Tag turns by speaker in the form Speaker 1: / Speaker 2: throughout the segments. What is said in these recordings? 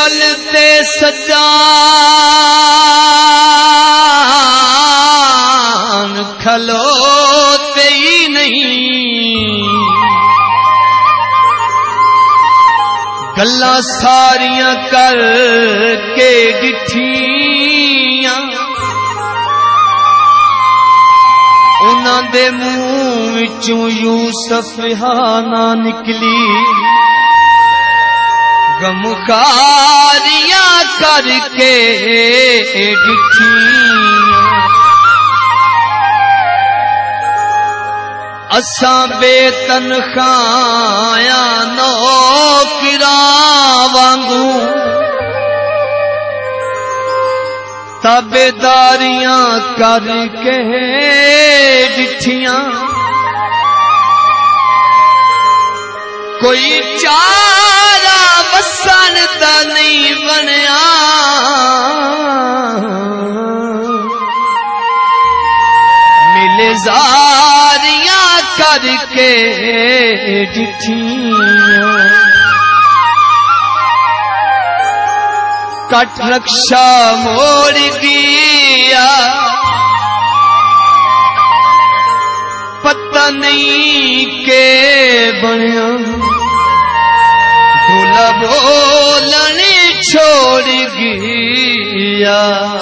Speaker 1: गल ते सजान खलोते ही नहीं, गल्लां सारियां कर के डिठियां उन्हां दे मुंह विचों यूसुफ हाना निकली, गमखारियां करके डिठियां असां बेतनखाया नौकरां वांगू ताबेदारियां करके डिठियां, कोई चारा वसन दा नहीं बनया, मिले जारियां करके डिठियां, कट रक्षा मोड़ गया पता नहीं के बनया, ढोला बोलने छोड़ गया।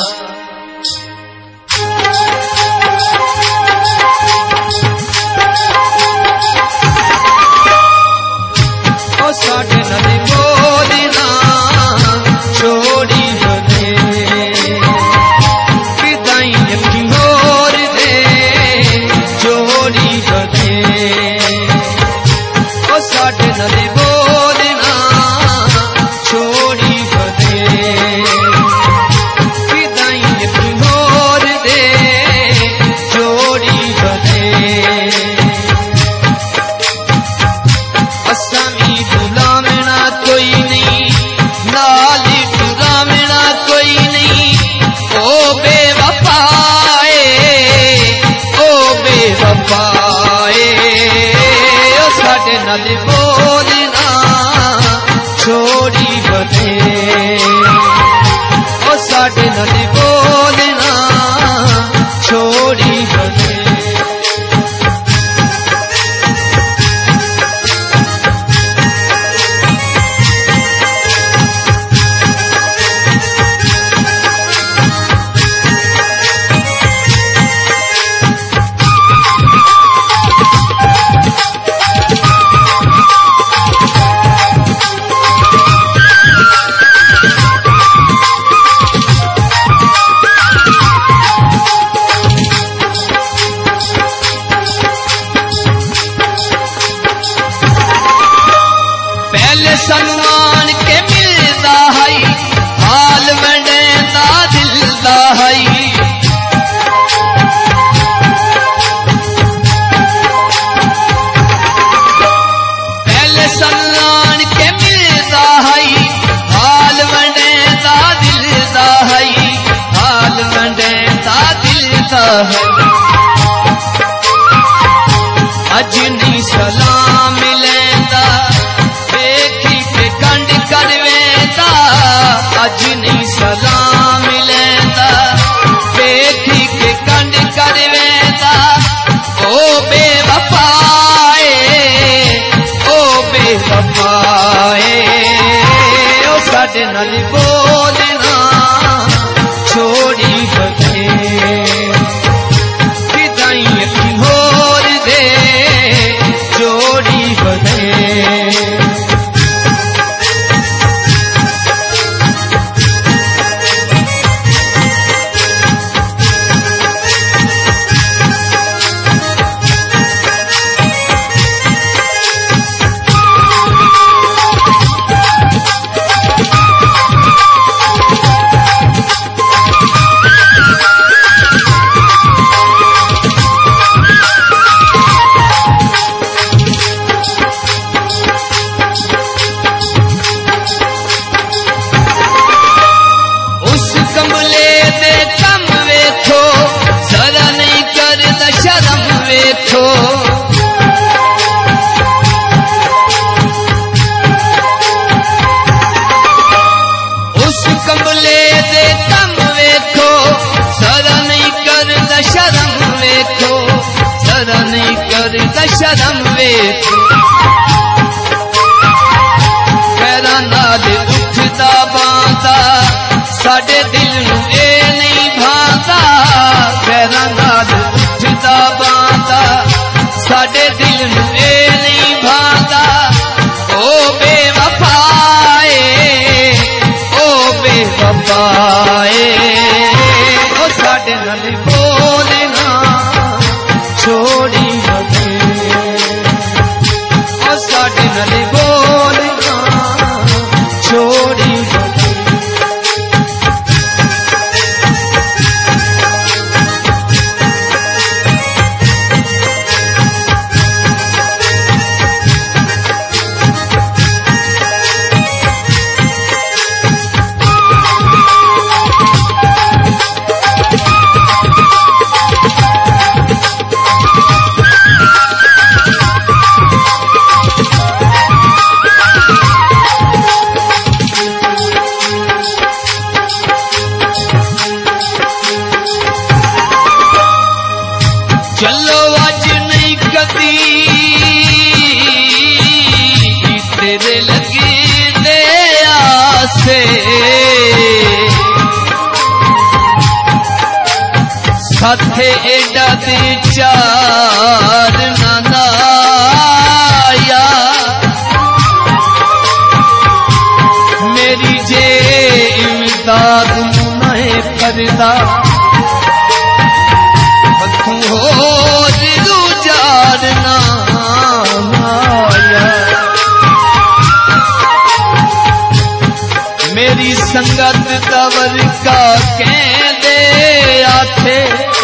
Speaker 1: ओ साढ़े नदी बोलना छोड़ी बने विदाई की मोर दे जोड़ी बने, ओ साढ़े नदी बोलना छोड़ी बने विदाई की मोर दे जोड़ी बने, असामी बुलावना कोई नहीं नाली बुलावना कोई नहीं, ओ बेवफाए ओ बेवफाए, ओ साडे नाल बोलना छोड़ी बने, ओ साडे नाल बोलना छोड़ी बने। सलमान के मिलदा है हाल मंडेंदा दिलदा है, पहले सलमान के मिलदा है हाल मंडेंदा दिलदा है, हाल मंडेंदा दिलदा है, अज नहीं सलाम मिलेंदा करवेंदा, अज नहीं सलाम मिलेंदा देखी के कंड करवेंदा, ओ बेवफाए ओ बेवफाए, ओ साडे नाल बोलना छोड़ी बने विदाई की मोर दे जोड़ी बने, उस कमले दे कम वेखो जरा नहीं करदा शर्म वेखो जरा नहीं करदा शर्म वेखो पैरां नाल उठदा बांदा साडे दिल नूं ए नहीं भांदा पैरां नाल उठदा बांदा साडे दिल नूं ए नहीं भांदा ओ बेवफाए ओ बेवफाए ओ साडे नाल बोले ना छोड़ी हटे ओ साडे नाल बोले ना छोड़ी हटे चलो अज नहीं कदी तेरे लगी दे आसे साथे एडा दे चार नाया मेरी जे इमदाद नहीं करदा मेरी संगत तवर का कहते आथे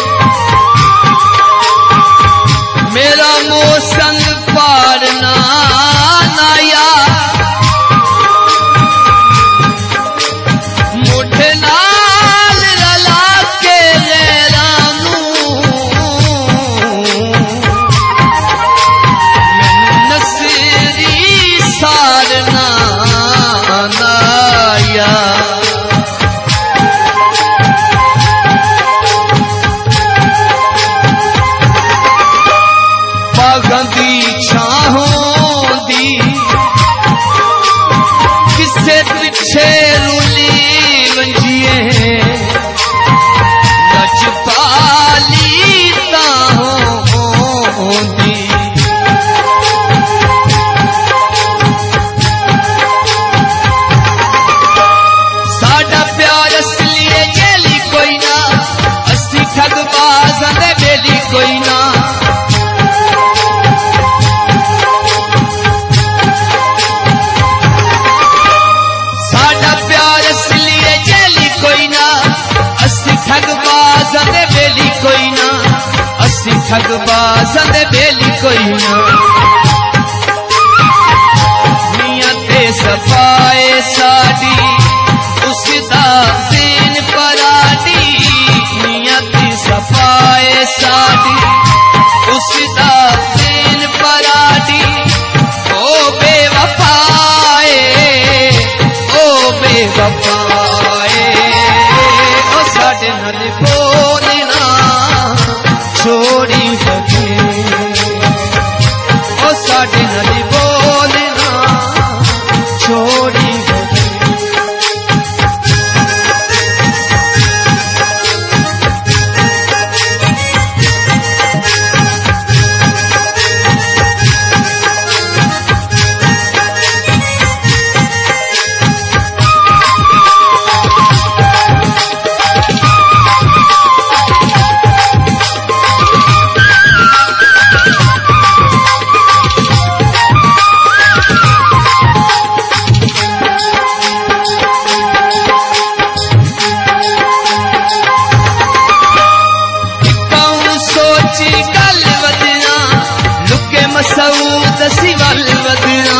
Speaker 1: मेरा मोसन पारना नाया मुठे नाल रला के लैरानू नसरी सारना नाया बागां दी छाहों दी किसे पिछे रुली वंजिए नच पाली ताहों दी साडा प्यार असली जेली कोई ना असी ठगबाज दे बेली कोई ना ठगबाज दे बेली कोई ना नियत सफाए साडी उसदा सीन पराडी नियत सफाए साडी उसदा सीन पराडी ओ बेवफाए ओ बेवफाए ओ साडे नाल बोलना छोड़ी हटे ओ साडे नाल बोलना छोड़ी हटे मसूद सिवल वदना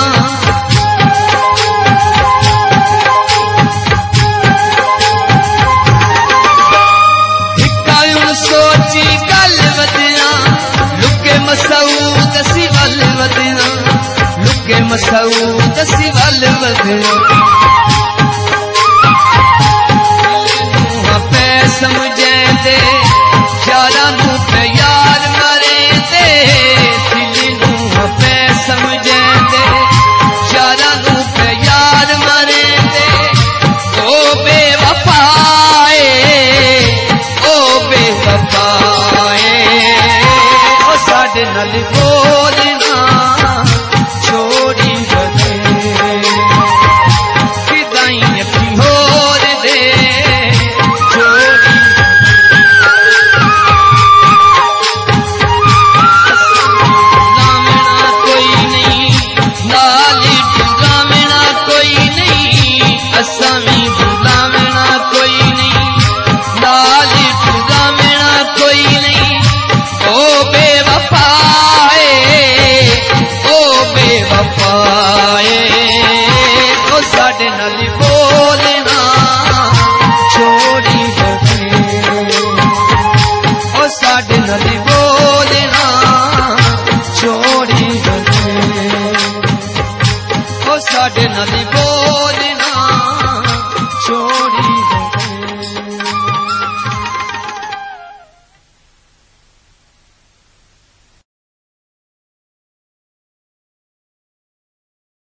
Speaker 1: हिकायुन सोची गल वदना लुके मसूद सिवल वदना लुके मसूद सिवल वदना असां भी बुलावना कोई नहीं, लाल बुलावना कोई नहीं। ओ बेवफाए, ओ बेवफाए, ओ साडे नाल बोलना छोड़ी बचे, ओ साडे नाल बोलना छोड़ी बचे, ओ साडे नाल बोलना छोड़ी